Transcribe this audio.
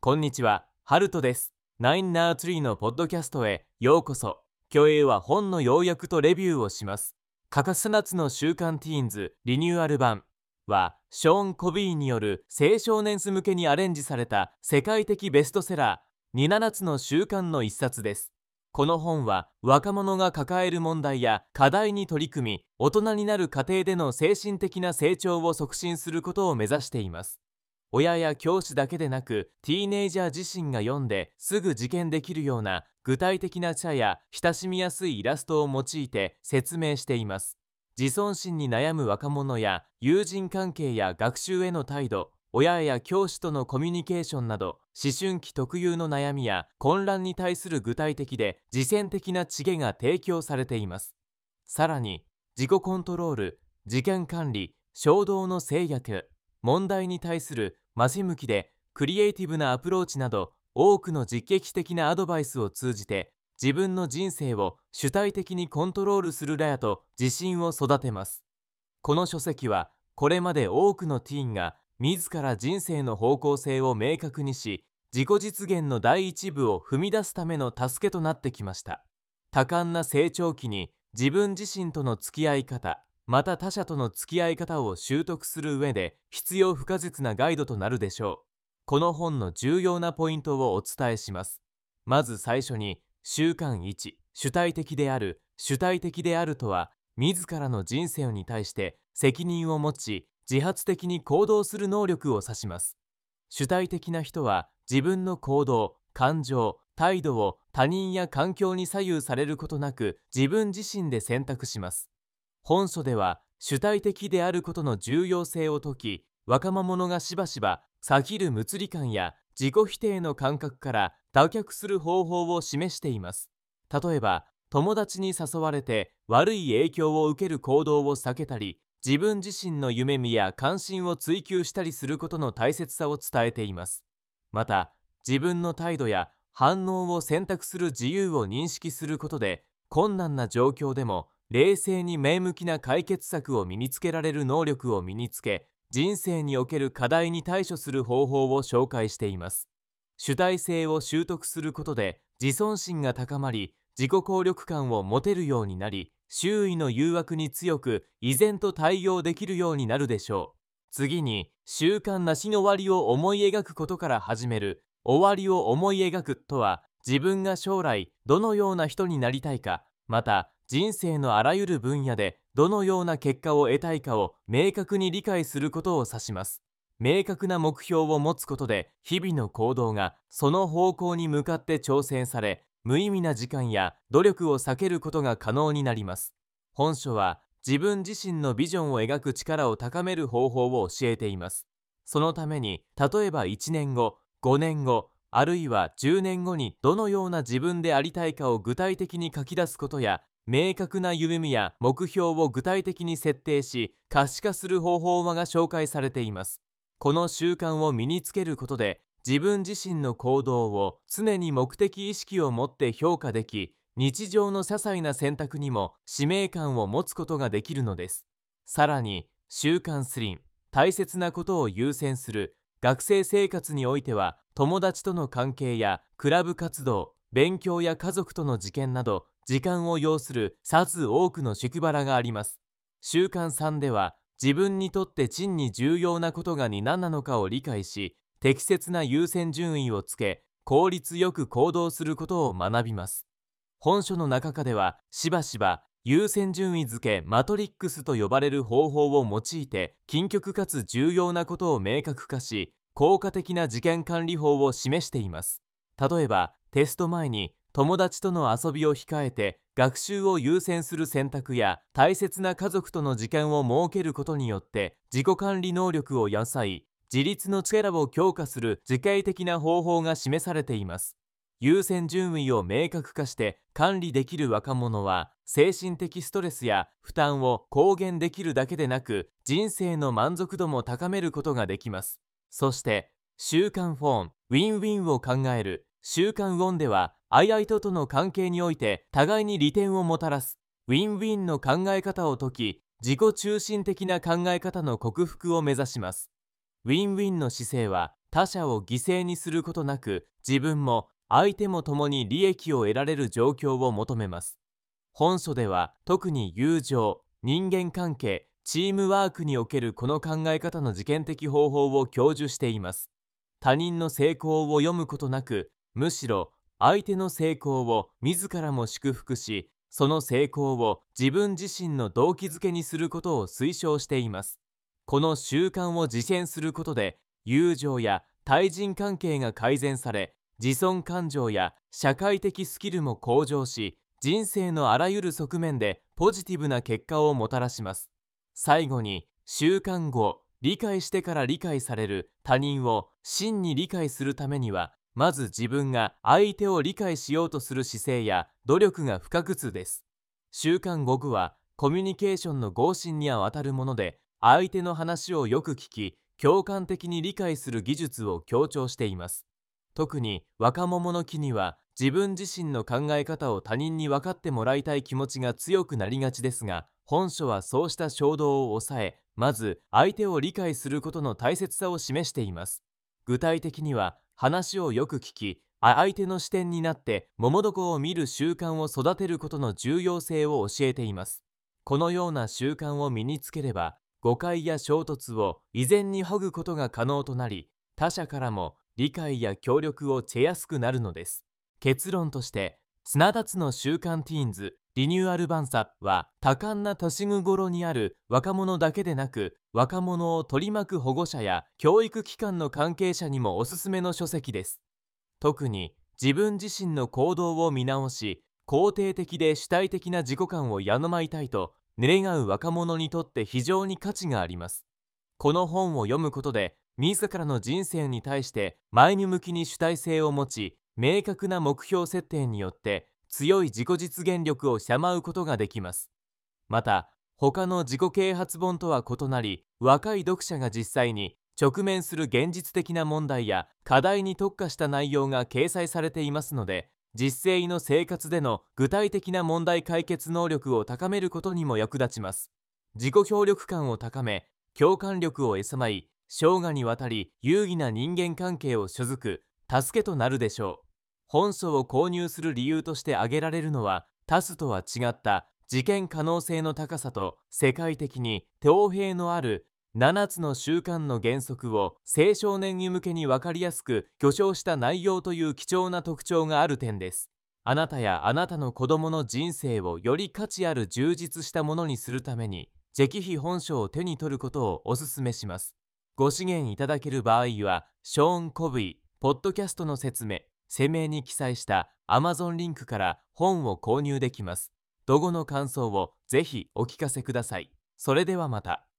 こんにちは、ハルトです。9 Nursery のポッドキャストへようこそ。今日は本の要約とレビューをします。欠かさなつの週刊ティーンズリニューアル版は、ショーン・コビーによる青少年向けにアレンジされた世界的ベストセラー27つの習慣の一冊です。この本は若者が抱える問題や課題に取り組み、大人になる過程での精神的な成長を促進することを目指しています。親や教師だけでなく、ティーネイジャー自身が読んですぐ実践できるような具体的な茶や親しみやすいイラストを用いて説明しています。自尊心に悩む若者や友人関係や学習への態度、親や教師とのコミュニケーションなど、思春期特有の悩みや混乱に対する具体的で実践的な知恵が提供されています。さらに、自己コントロール、時間管理、衝動の制約、問題に対する真向きでクリエイティブなアプローチなど、多くの実験的なアドバイスを通じて自分の人生を主体的にコントロールするらやと自信を育てます。この書籍はこれまで多くのティーンが自ら人生の方向性を明確にし、自己実現の第一步を踏み出すための助けとなってきました。多感な成長期に自分自身との付き合い方、また他者との付き合い方を習得する上で必要不可欠なガイドとなるでしょう。この本の重要なポイントをお伝えします。まず最初に、習慣1、主体的である。主体的であるとは、自らの人生に対して責任を持ち、自発的に行動する能力を指します。主体的な人は、自分の行動、感情、態度を他人や環境に左右されることなく、自分自身で選択します。本書では、主体的であることの重要性を説き、若者がしばしば避ける無理感や自己否定の感覚から脱却する方法を示しています。例えば、友達に誘われて悪い影響を受ける行動を避けたり、自分自身の夢見や関心を追求したりすることの大切さを伝えています。また、自分の態度や反応を選択する自由を認識することで、困難な状況でも冷静に前向きな解決策を身につけられる能力を身につけ、人生における課題に対処する方法を紹介しています。主体性を習得することで自尊心が高まり、自己効力感を持てるようになり、周囲の誘惑に強く依然と対応できるようになるでしょう。次に、習慣なしの終わりを思い描くことから始める。終わりを思い描くとは、自分が将来どのような人になりたいか、また人生のあらゆる分野でどのような結果を得たいかを明確に理解することを指します。明確な目標を持つことで、日々の行動がその方向に向かって挑戦され、無意味な時間や努力を避けることが可能になります。本書は自分自身のビジョンを描く力を高める方法を教えています。そのために、例えば1年後、5年後、あるいは10年後にどのような自分でありたいかを具体的に書き出すことや、明確な夢見や目標を具体的に設定し可視化する方法が紹介されています。この習慣を身につけることで、自分自身の行動を常に目的意識を持って評価でき、日常の些細な選択にも使命感を持つことができるのです。さらに、習慣3、大切なことを優先する。学生生活においては、友達との関係やクラブ活動、勉強や家族との事件など、時間を要する数多くの宿場があります。習慣3では、自分にとって真に重要なことが何なのかを理解し、適切な優先順位をつけ、効率よく行動することを学びます。本書の中では、しばしば優先順位付けマトリックスと呼ばれる方法を用いて、緊急かつ重要なことを明確化し、効果的な時間管理法を示しています。例えば、テスト前に友達との遊びを控えて学習を優先する選択や、大切な家族との時間を設けることによって自己管理能力を養い、自立の力を強化する具体的な方法が示されています。優先順位を明確化して管理できる若者は、精神的ストレスや負担を軽減できるだけでなく、人生の満足度も高めることができます。そして、習慣フォン、ウィンウィンを考える。習慣ウォンでは、相手との関係において互いに利点をもたらすウィンウィンの考え方を説き、自己中心的な考え方の克服を目指します。ウィンウィンの姿勢は、 他者を犠牲にすることなく、自分も相手も共に利益を得られる状況を求めます。本書では特に友情、人間関係、チームワークにおけるこの考え方の実験的方法を教授しています。他人の成功を読むことなく、むしろ相手の成功を自らも祝福し、その成功を自分自身の動機づけにすることを推奨しています。この習慣を実践することで、友情や対人関係が改善され、自尊感情や社会的スキルも向上し、人生のあらゆる側面でポジティブな結果をもたらします。最後に、習慣後、理解してから理解される他人を真に理解するためには、まず自分が相手を理解しようとする姿勢や努力が不可欠です。習慣語句はコミュニケーションの合心には当たるもので、相手の話をよく聞き、共感的に理解する技術を強調しています。特に若者の気には、自分自身の考え方を他人に分かってもらいたい気持ちが強くなりがちですが、本書はそうした衝動を抑え、まず相手を理解することの大切さを示しています。具体的には、話をよく聞き、相手の視点になって桃床を見る習慣を育てることの重要性を教えています。このような習慣を身につければ、誤解や衝突を未然にほぐことが可能となり、他者からも理解や協力を得やすくなるのです。結論として、綱立の週刊ティーンズリニューアル版さは、多感な年頃にある若者だけでなく、若者を取り巻く保護者や教育機関の関係者にもおすすめの書籍です。特に自分自身の行動を見直し、肯定的で主体的な自己観を養いたいと願う若者にとって非常に価値があります。この本を読むことで、自らの人生に対して前向きに主体性を持ち、明確な目標設定によって強い自己実現力を養うことができます。また、他の自己啓発本とは異なり、若い読者が実際に直面する現実的な問題や課題に特化した内容が掲載されていますので、実践の生活での具体的な問題解決能力を高めることにも役立ちます。自己協力感を高め、共感力を養い、生涯にわたり有意義な人間関係を築く助けとなるでしょう。本書を購入する理由として挙げられるのは、他書とは違った実験可能性の高さと、世界的に等兵のある7つの習慣の原則を青少年に向けに分かりやすく挙唱した内容という貴重な特徴がある点です。あなたやあなたの子供の人生をより価値ある充実したものにするために、直筆本書を手に取ることをお勧めします。ご支援いただける場合は、ショーン・コブイ、ポッドキャストの説明、声明に記載した Amazon リンクから本を購入できます。どごの感想をぜひお聞かせください。それではまた。